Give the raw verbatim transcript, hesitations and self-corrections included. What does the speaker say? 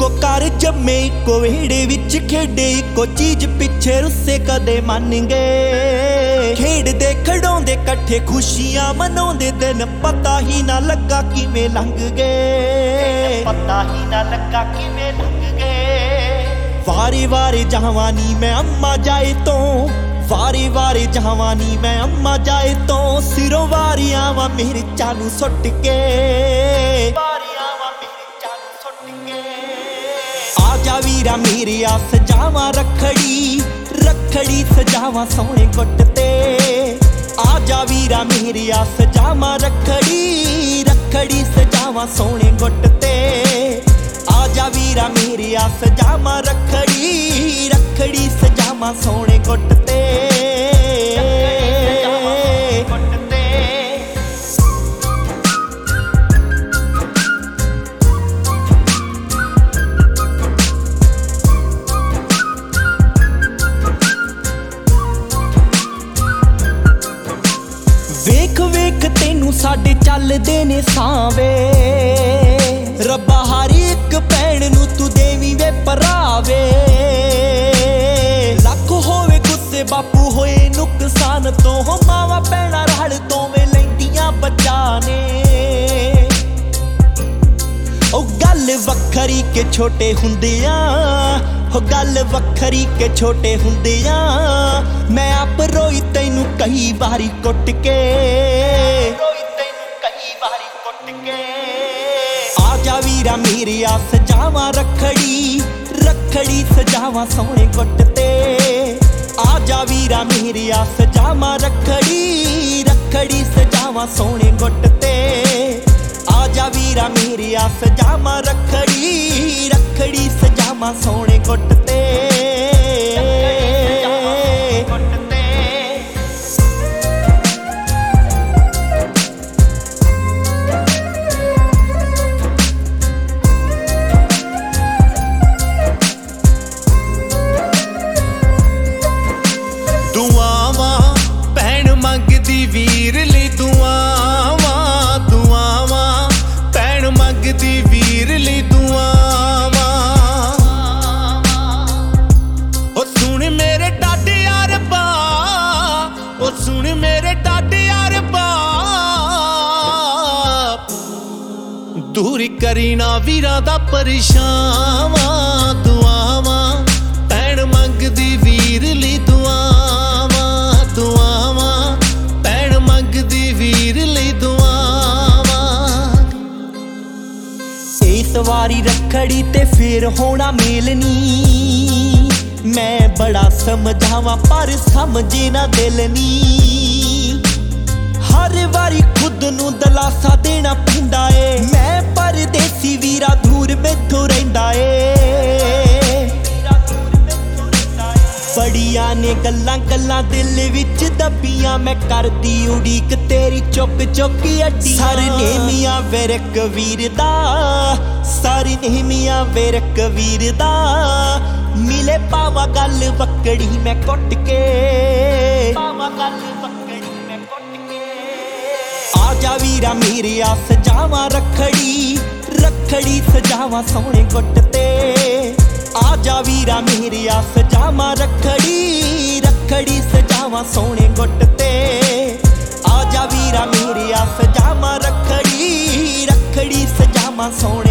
ਇੱਕੋ ਘਰ ਜੰਮੇ ਇੱਕੋ ਵਿਹੜੇ ਵਿੱਚ ਖੇਡੇ ਇੱਕੋ ਚੀਜ਼ ਪਿੱਛੇ ਰੁੱਸੇ ਕਦੇ ਮੰਨ ਗਏ। ਖੇਡਦੇ ਖੜਾਉਂਦੇ ਇਕੱਠੇ ਖੁਸ਼ੀਆਂ ਮਨਾਉਂਦੇ ਦਿਨ ਪਤਾ ਹੀ ਨਾ ਲੱਗਾ ਕਿਵੇਂ ਲੰਘ ਗਏ। ਪਤਾ ਹੀ ਨਾ ਲੱਗਾ ਕਿਵੇਂ ਲੰਘ ਗਏ। ਵਾਰੇ ਵਾਰੇ ਜਵਾਨੀ ਮੈਂ ਅੰਮਾ ਜਾਏ ਤੋਂ ਵਾਰੇ ਵਾਰੇ ਜਵਾਨੀ ਮੈਂ ਅੰਮਾ ਜਾਏ ਤੋਂ ਸਿਰੋਂ ਵਾਰੀਆਂ ਵਾ ਮੇਰੇ ਚਾਨੂੰ ਸੁੱਟ ਕੇ ਵਾਰੀਆਂ ਵਾ ਮੇਰੇ ਚਾਨੂੰ ਸੁੱਟ ਕੇ। ਆ ਜਾ ਵੀਰਾ ਮੇਰੇ ਆ ਸਜਾਵਾਂ ਰੱਖੜੀ ਰੱਖੜੀ ਸਜਾਵਾਂ ਸੋਹਣੇ ਗੁੱਟ ਤੇ। ਆ ਜਾ ਵੀਰਾ ਮੇਰੇ ਆ ਸਜਾਵਾਂ ਰੱਖੜੀ ਰੱਖੜੀ ਸਜਾਵਾਂ ਸੋਹਣੇ ਗੁੱਟ ਤੇ। ਆ ਜਾ ਵੀਰਾ ਮੇਰੇ ਆ ਸਜਾਵਾਂ ਰੱਖੜੀ ਰੱਖੜੀ ਸਜਾਵਾਂ ਸੋਹਣੇ ਗੁੱਟ ਤੇ। ਵੇਖ ਵੇਖ ਤੈਨੂੰ ਸਾਡੇ ਚੱਲਦੇ ਨੇ ਸਾਵੇ ਰੱਬਾ ਹਰ ਇੱਕ ਭੈਣ ਨੂੰ ਤੂੰ ਦੇਵੀਂ ਵੇ ਭਰਾਵੇ। ਲੱਖ ਹੋਵੇ ਗੁੱਸੇ ਬਾਪੂ ਹੋਏ ਨੁਕਸਾਨ ਤੋਂ ਮਾਵਾਂ ਭੈਣਾਂ ਰਲ ਦੋਵੇਂ ਲੈਂਦੀਆਂ ਬੱਚਾ ਨੇ। ਉਹ ਗੱਲ ਵੱਖਰੀ ਕਿ ਛੋਟੇ ਹੁੰਦਿਆਂ ਹੋ ਗੱਲ ਵੱਖਰੀ ਕਿ ਛੋਟੇ ਹੁੰਦਿਆਂ ਮੈਂ ਆਪ ਰੋਈ ਤੈਨੂੰ ਕਈ ਵਾਰੀ ਕੁੱਟ ਕੇ ਰੋਈ ਤੈਨੂੰ ਕਈ ਵਾਰੀ ਕੁੱਟ ਕੇ। ਆ ਜਾ ਵੀਰਾ ਮੇਰੇ ਆ ਸਜਾਵਾਂ ਰੱਖੜੀ ਰੱਖੜੀ ਸਜਾਵਾਂ ਸੋਹਣੇ ਗੁੱਟ ਤੇ। ਆ ਜਾ ਵੀਰਾ ਮੇਰੇ ਆ ਸਜਾਵਾਂ ਰੱਖੜੀ ਰੱਖੜੀ ਸਜਾਵਾਂ ਸੋਹਣੇ ਗੁੱਟ ਤੇ। ਆ ਜਾ ਵੀਰਾ ਮੇਰੇ ਆ ਸਜਾਵਾਂ ਰੱਖੜੀ ਰੱਖੜੀ ਸਜਾਵਾਂ ਸੋਹਣੇ ਗੁੱਟ ਤੇ। ਦੁਆਵਾਂ ਭੈਣ ਮੰਗਦੀ ਵੀਰ ਲਈ ਦੁਆਵਾਂ ਦੁਆਵਾਂ ਭੈਣ ਮੰਗਦੀ ਵੀਰ ਲਈ ਦੁਆਵਾਂ। ਉਹ ਸੁਣ ਮੇਰੇ ਡਾਡੇ ਰੱਬਾ ਉਹ ਸੁਣ ਮੇਰੇ ਡਾਡੇ ਰੱਬਾ ਦੂਰ ਕਰੀ ਨਾ ਵੀਰਾਂ ਦਾ ਪਰਛਾਵਾਂ। ਦੁਆਵਾਂ ਭੈਣ ਮੰਗਦੀ ਵੀਰ ਲਈ ਦੁਆਵਾਂ ਦੁਆਵਾਂ ਭੈਣ ਮੰਗਦੀ ਵੀਰ ਲਈ ਦੁਆਵਾਂ। ਇਸ ਵਾਰੀ ਰੱਖੜੀ ਤੇ ਫੇਰ ਹੋਣਾ ਮੇਲ ਨੀ ਮੈਂ ਬੜਾ ਸਮਝਾਵਾਂ ਪਰ ਸਮਝੇ ਨਾ ਦਿਲ ਨੀ। ਹਰ ਵਾਰੀ ਖੁਦ ਨੂੰ ਦਲਾਸਾ ਦੇਣਾ ਪੈਂਦਾ ਏ ਮੈਂ ਪਰਦੇਸੀ ਵੀਰਾ ਦੂਰ ਮੈਥੋਂ ਰਹਿੰਦਾ ਏ। ਬੜੀਆਂ ਨੇ ਗੱਲਾਂ ਗੱਲਾਂ ਦਿਲ ਵਿੱਚ ਦੱਬੀਆਂ ਮੈਂ ਕਰਦੀ ਉਡੀਕ ਤੇਰੀ ਚੁੱਕ ਚੁੱਕ ਅੱਡੀ। ਸਾਰੇ ਨੇਮੀਆਂ ਵੇਰਕ ਵੀਰ ਦਾ ਸਾਰੇ ਨੇਮੀਆਂ ਵੇਰਕ ਵੀਰ ਦਾ ਮਿਲੇ ਪਾਵਾ ਗੱਲ ਵੱਕੜੀ ਮੈਂ ਕੁੱਟ ਕੇ ਪਾਵਾ ਗੱਲ ਵੱਕੜੀ ਮੈਂ ਕੁੱਟ ਕੇ। ਆ ਜਾ ਵੀਰਾ ਮੇਰੇ ਆ ਸਜਾਵਾਂ ਰੱਖੜੀ ਰੱਖੜੀ ਸਜਾਵਾਂ ਸੋਹਣੇ ਗੁੱਟ ਤੇ। ਆ ਜਾ ਵੀਰਾ ਮੇਰੇ ਆ ਸਜਾਵਾਂ ਰੱਖੜੀ ਰੱਖੜੀ ਸਜਾਵਾਂ ਸੋਹਣੇ ਗੁੱਟ ਤੇ। ਆ ਜਾ ਵੀਰਾ ਮੇਰੇ ਆ ਸਜਾਵਾਂ ਰੱਖੜੀ ਰੱਖੜੀ ਸਜਾਵਾਂ ਸੋਹਣੇ